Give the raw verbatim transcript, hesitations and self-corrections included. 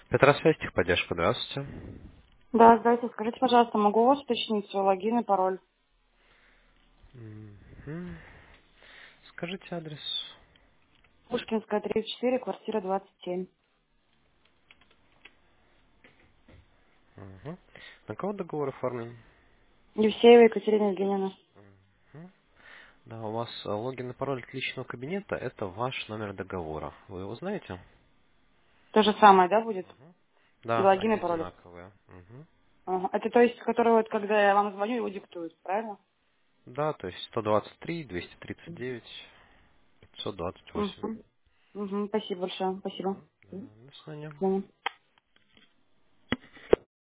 Петросвязь, техподдержка, здравствуйте. Да, здравствуйте. Скажите, пожалуйста, могу у вас уточнить свой логин и пароль? Мгм. Скажите адрес. Пушкинская, тридцать четыре, квартира двадцать семь. Мгм. На кого договор оформлен? Евсеева Екатерина Евгеньевна. Мгм. Да, у вас э, логин и пароль от личного кабинета– это ваш номер договора. Вы его знаете? То же самое, да, будет? И Да, логин, они и пароль. одинаковые. Мгм. Ага. Это то есть, который вот, когда я вам звоню, его диктуют, правильно? Да, то есть сто двадцать три, двести тридцать девять, пятьсот двадцать восемь. Угу. Угу. Спасибо большое. Спасибо. Да, до свидания. До свидания.